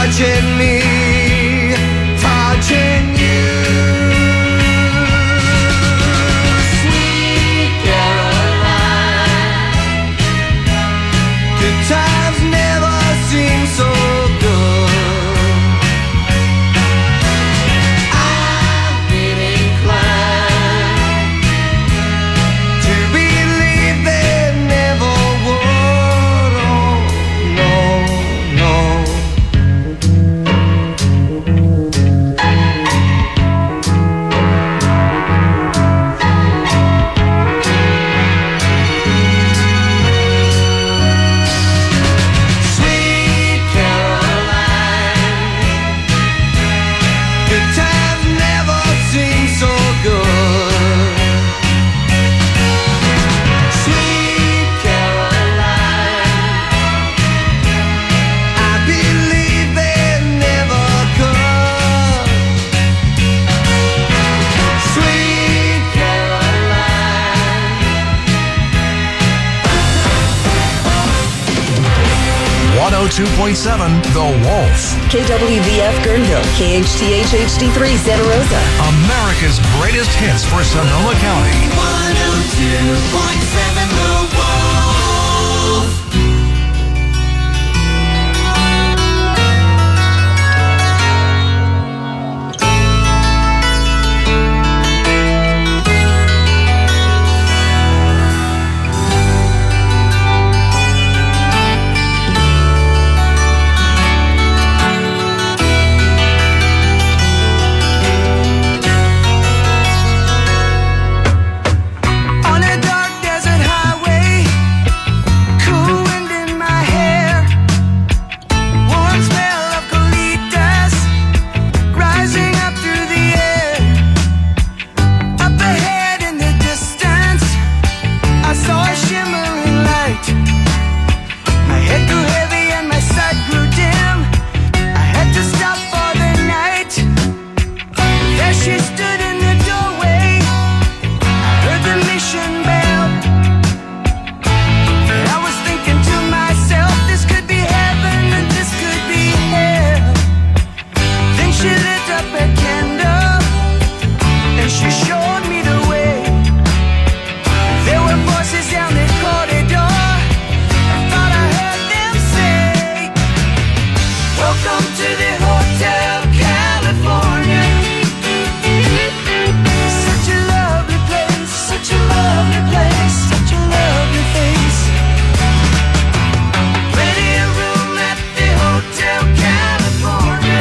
touching me, touching you. Sweet Caroline, good times never seem so good. I've been inclined to believe they never would. Oh, no, no. Sweet Caroline, good times never seem so good. Sweet Caroline, I believe they never could. Sweet Caroline. 102.7 The Wolf. KWVF Guerneville, KHTH HD3 Santa Rosa. America's greatest hits for Sonoma County. 102.7 The Wolf. On a dark desert highway, cool wind in my hair, warm smell of colitas rising up through the air. Up ahead in the distance, I saw a shimmering light. My head grew heavy and my sight grew dim. I had to stop for the night. There she stood in the doorway. Heard the mission bell. And I was thinking to myself, this could be heaven and this could be hell. Then she lit up a candle and she showed me the way. There were voices down the corridor. I thought I heard them say, welcome to the Hotel California. Such a lovely place, such a lovely place, such a lovely face. Plenty of room at the Hotel California.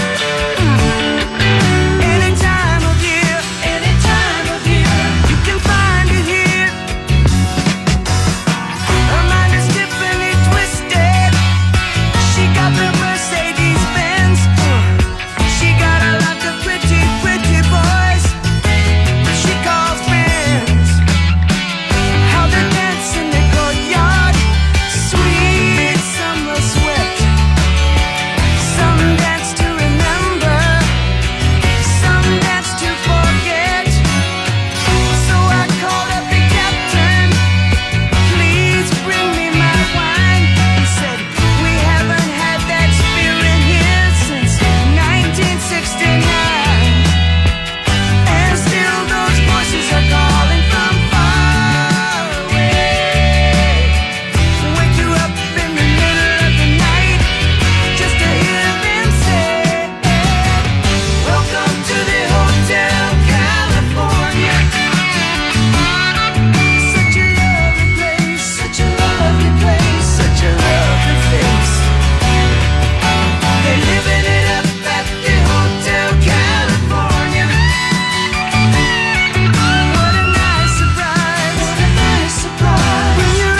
Any time of year, you can find it here. Her mind is differently twisted. She got the Mercedes Benz. She got a lot of pretty, pretty boys she calls friends. How they dance in the courtyard, sweet summer sweat. Some dance to remember, some dance to forget. So I called up the captain, please bring me my wine. He said, we haven't had that spirit here since 1969. And still those voices are calling from far away. Wake you up in the middle of the night just to hear them say, welcome to the Hotel California. Such a lovely place, such a lovely place, such a lovely face. They're living it up at the Hotel California. What a nice surprise, what a nice surprise. Bring your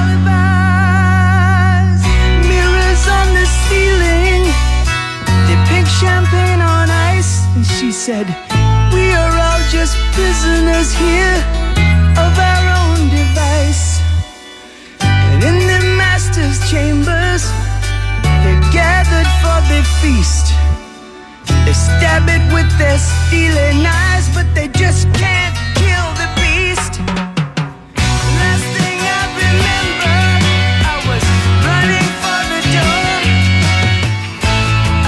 alibis, mirrors on the ceiling. They pink champagne on ice. And she said, we are all just prisoners here of our own device. And in the master's chambers, they're gathered for the feast. They stab it with their steely knives, but they just can't kill the beast. Last thing I remember, I was running for the door.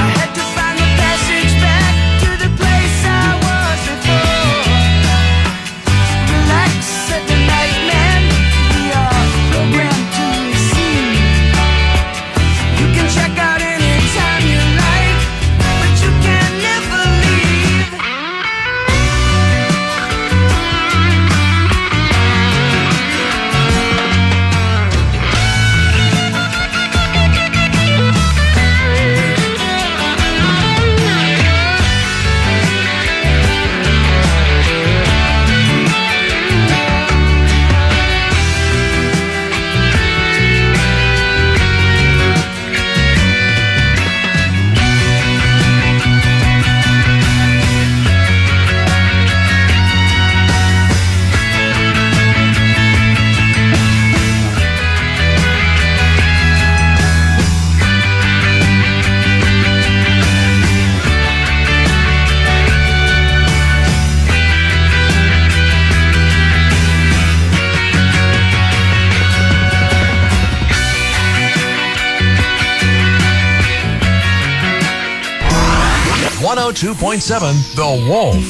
102.7 The Wolf.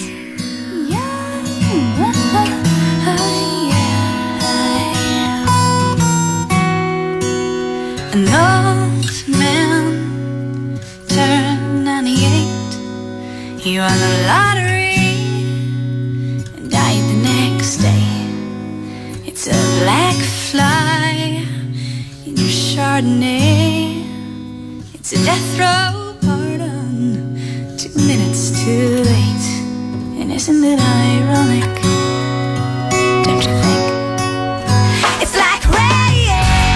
An old man turned 98. He won the lottery and died the next day. It's a black fly in your Chardonnay. It's a death row pardon, 2 minutes too late. And isn't it ironic? Don't you think? It's like rain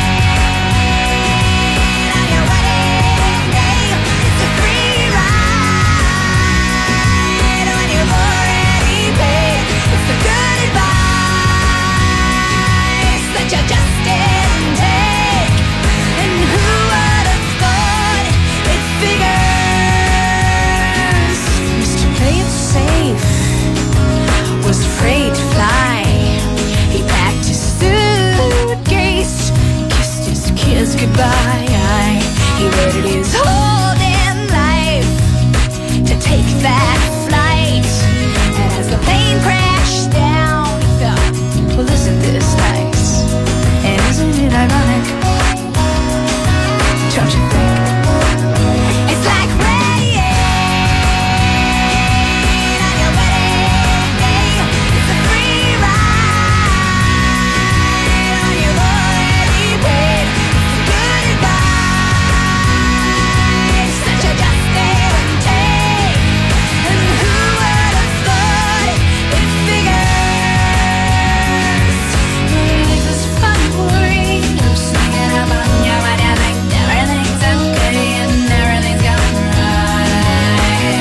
on your wedding day. It's a free ride when you've already paid. It's the good advice that you just didn't take. And who would have thought it figures? Mr. Play It Safe was afraid to fly. He packed his suitcase, kissed his kids goodbye. He waited his whole damn life to take that flight. And as the plane crashed down, he thought, well, isn't this nice? And isn't it ironic? Don't you think? It's like rain on your wedding day. It's a free ride when you've already paid. It's the good advice that you just didn't take. And who would have thought it figures? Life is funny, boy. I'm singing about you when you think everything's okay and everything's going right.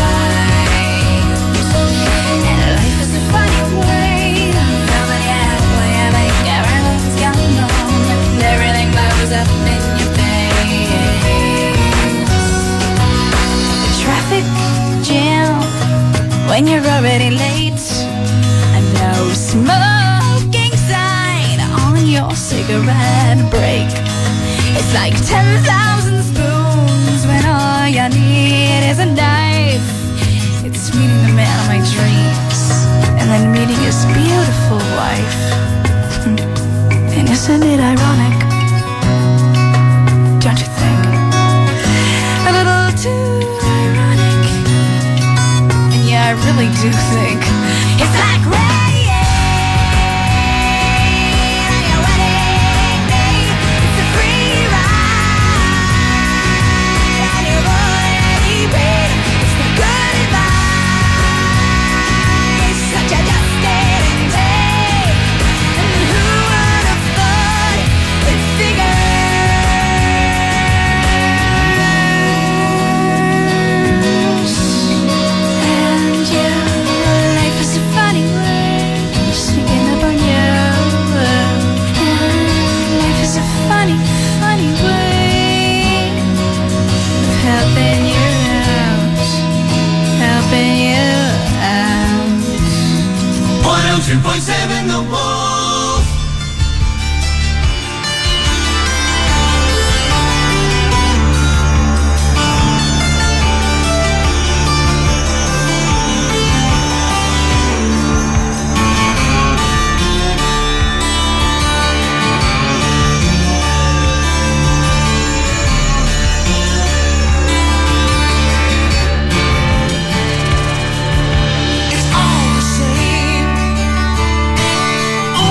And life is a funny way. When you're halfway, I think everything's going on and everything blows up in your face. The traffic jam when you're already late. A no smoking sign on your cigarette break. It's like 10,000 spoons when all you need is a knife. It's meeting the man of my dreams and then meeting his beautiful wife. And isn't it ironic? Don't you think? A little too ironic. And yeah, I really do think it's like rain on your wedding day. It's a free ride and you've already paid. It's the good advice that you just didn't take. And who would have thought it figures? And yeah, life is a funny way, sneaking up on you. And life is a funny, funny way of helping you out, helping you out. 102.7 The Wolf. It's all the same.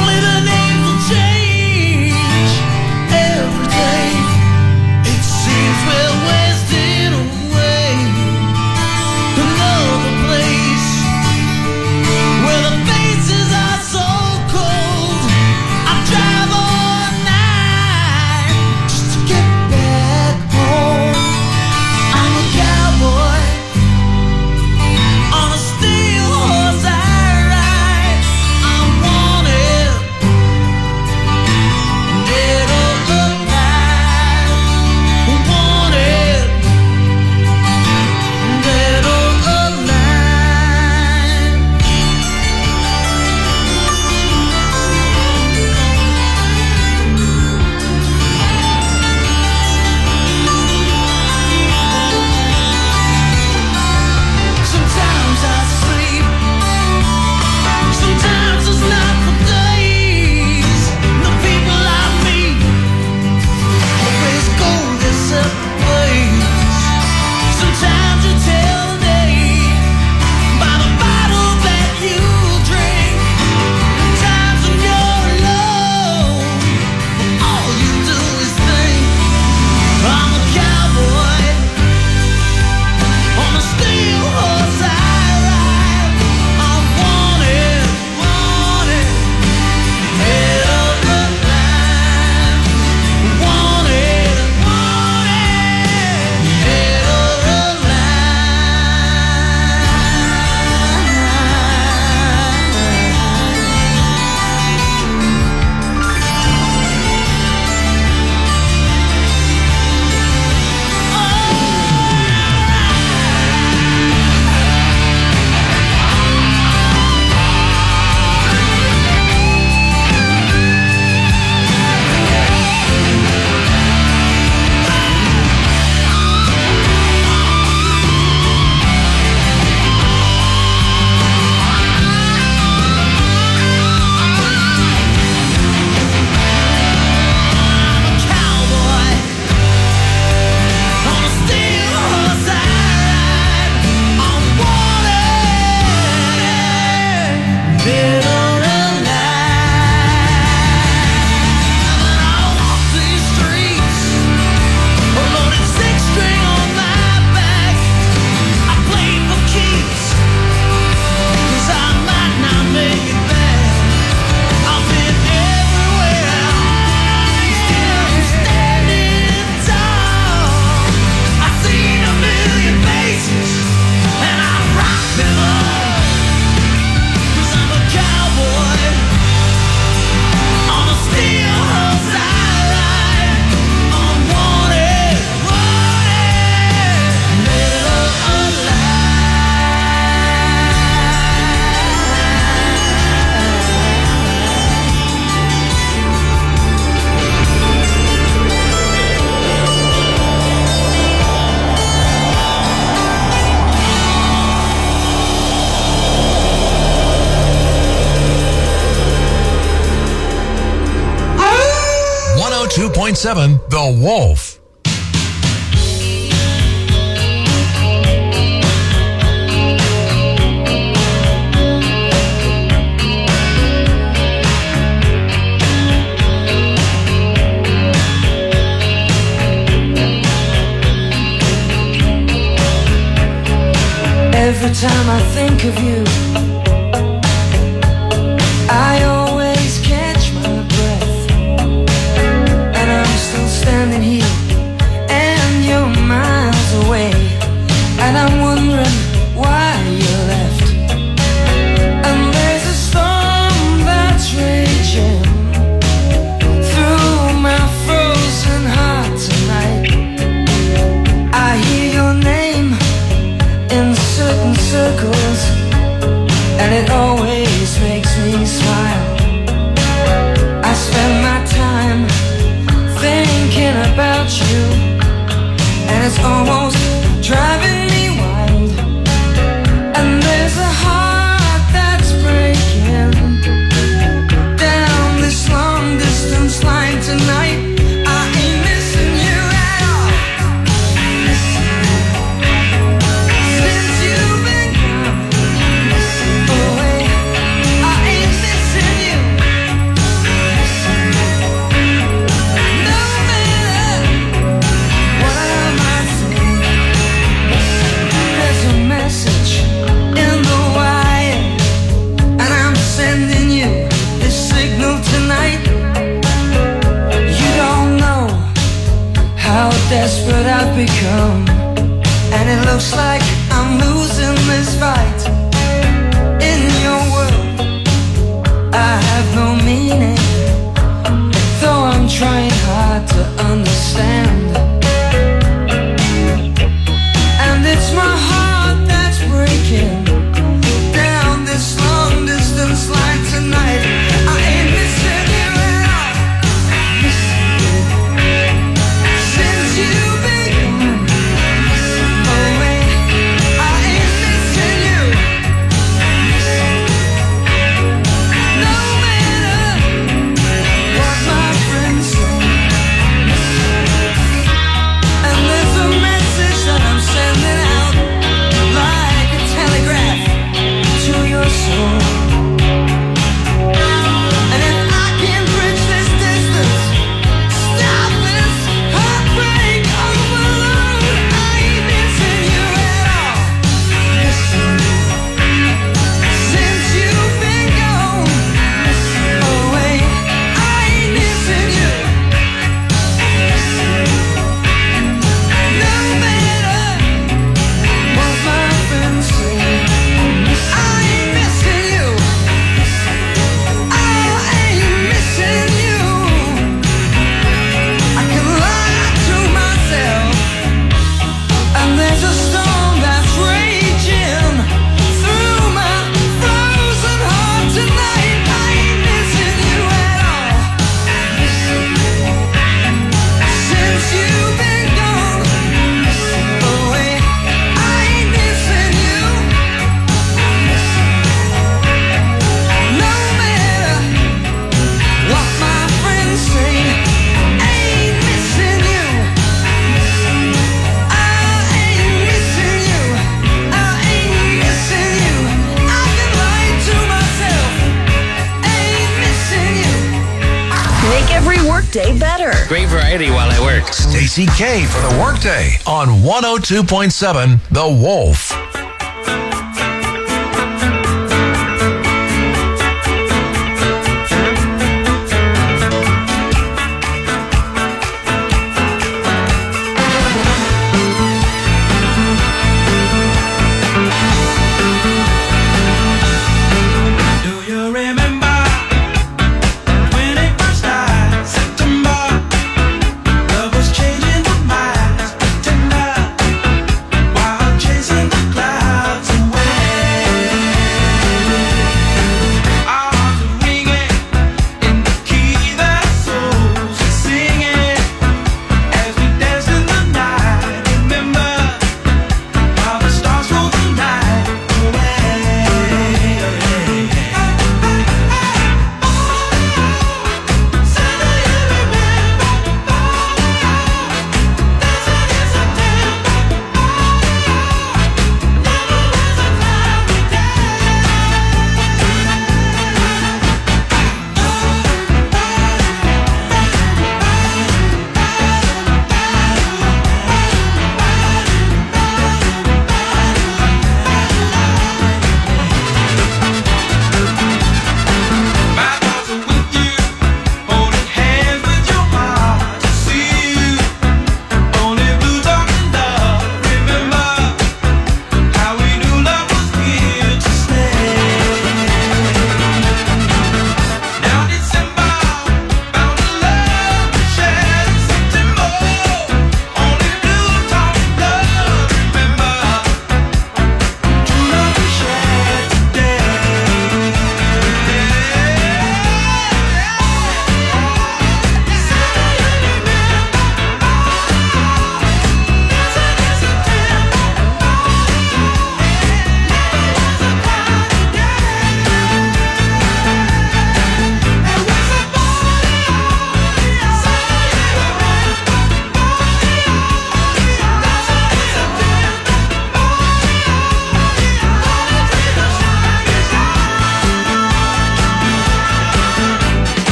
102.7 The Wolf. Every time I think of you, I always catch my breath. And I'm still standing here, and you're miles away. And I'm wondering why you left. And there's a storm that's raging through my frozen heart tonight. I hear your name in certain circles, and it always makes me smile. I spend my time thinking about you, and it's almost driving me wild. And there's a heart that's breaking down this long distance line tonight. I ain't missing you at all. Since you've been gone away, I ain't missing you. No matter what I might say, there's a message in the wire, and I'm sending you this signal tonight. You don't know how desperate I've become, and it looks like I'm losing this fight. In your world, I have no meaning, though I'm trying hard to understand. And it's my heart that's breaking down this long distance line tonight. I ain't missing you at all. Since you've been gone away, I ain't missing you. No matter what my friends say. And there's a message that I'm sending out like a telegraph to your soul. And if I can bridge this distance, stop this heartbreak overload, I ain't missing you at all. Since you've been gone away, I ain't missing you. No matter what my friends say, I ain't missing you. I ain't missing you. I can lie to myself, and there's a storm that's raging through my frozen heart tonight. I ain't missing you at all. Since you've been gone away, I ain't missing you. No matter what my friends say, I ain't missing you. I ain't missing you. I ain't missing you. I can lie to myself. I ain't missing you. Make every workday better. Great variety while I work. Stacey K for the Workday on 102.7 The Wolf. Do you remember when it first started? September, love was changing the minds, tender, while chasing the clouds.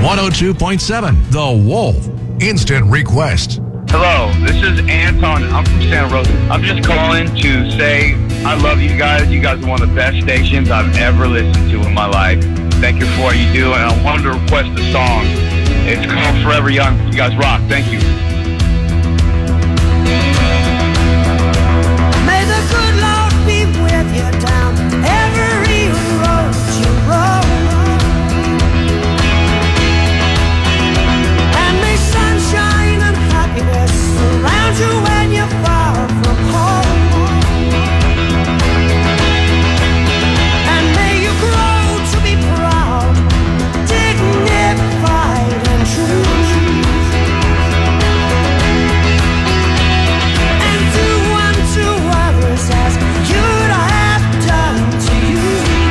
102.7 The Wolf. Instant request. Hello, this is Anton. I'm from Santa Rosa. I'm just calling to say I love you guys. You guys are one of the best stations I've ever listened to in my life. Thank you for what you do, and I wanted to request a song. It's called Forever Young. You guys rock. Thank you. May the good Lord be with you down every road you roll. And may sunshine and happiness surround you when you're far from home. And may you grow to be proud, dignified and true. And do unto others as you'd have done to you.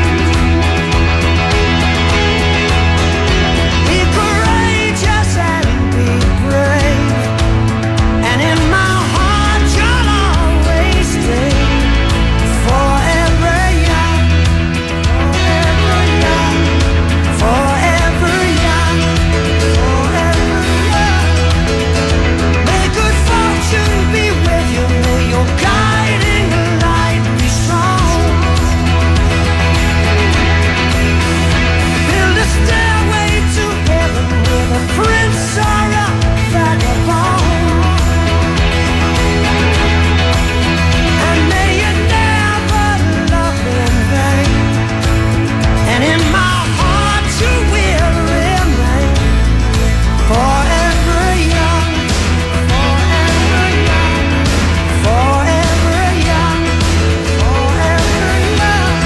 Be courageous and be brave, and in my heart you'll always stay. Forever young, forever young, forever young, forever young. May good fortune be with you, may your guiding light be strong. Build a stairway to heaven with a prince or a vagabond. And may you never love in vain, and in my heart you will remain. Forever young, forever young, forever young, forever young,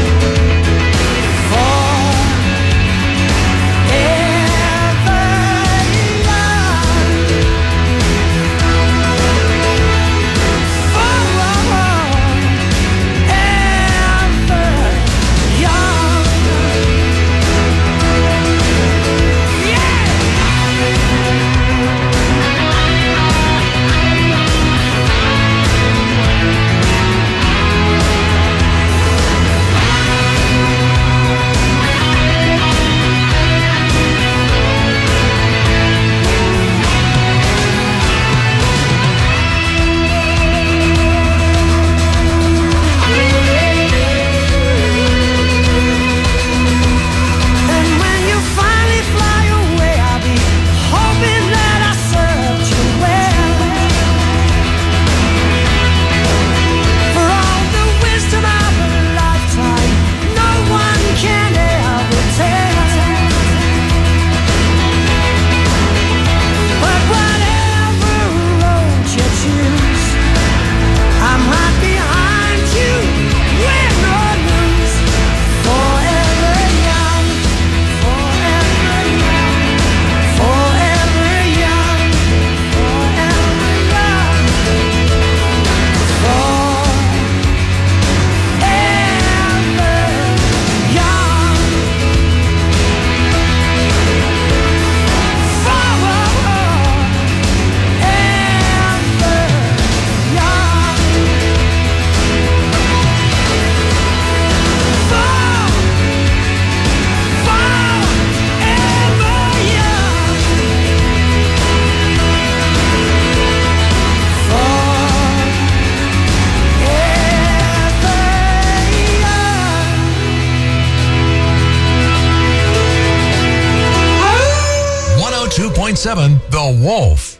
and when you finally fly away, I'll be hoping that I served you well. For all the wisdom of a lifetime, no one can ever tell. But whatever road you choose, I'm right behind you, win or lose. Forever young, forever young, forever young, forever young, .7 The Wolf.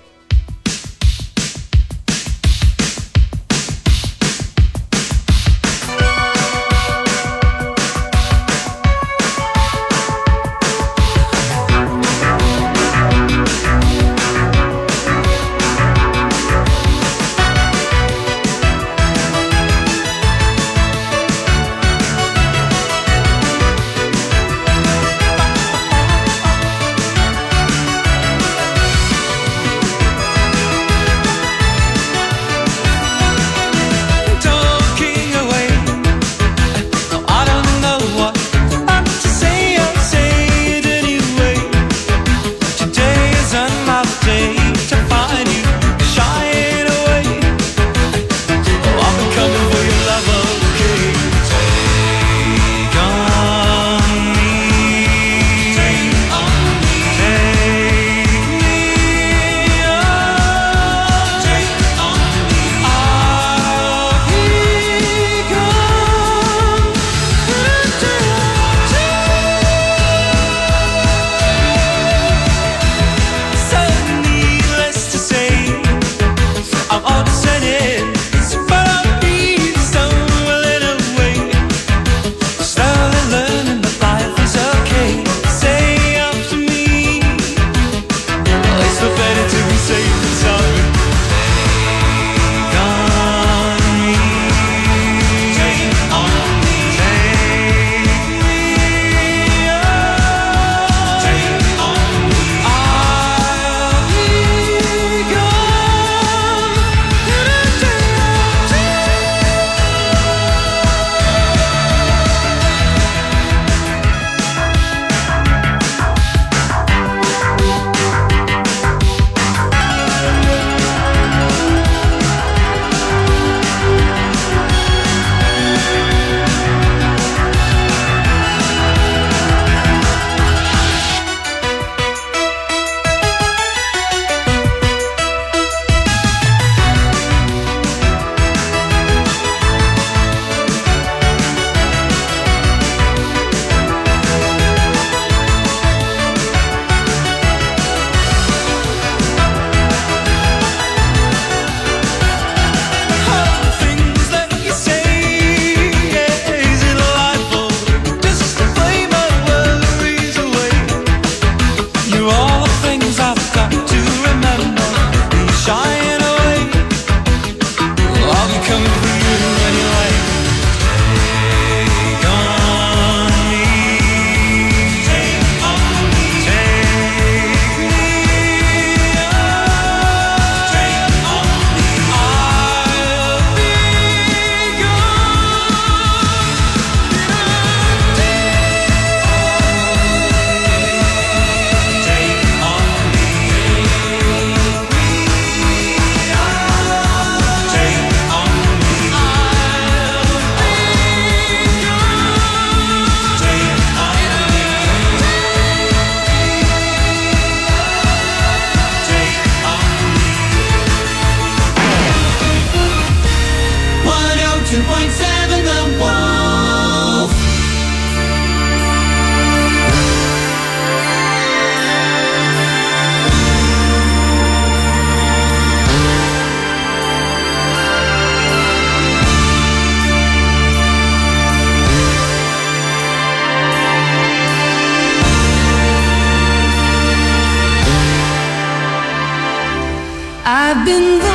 I've been the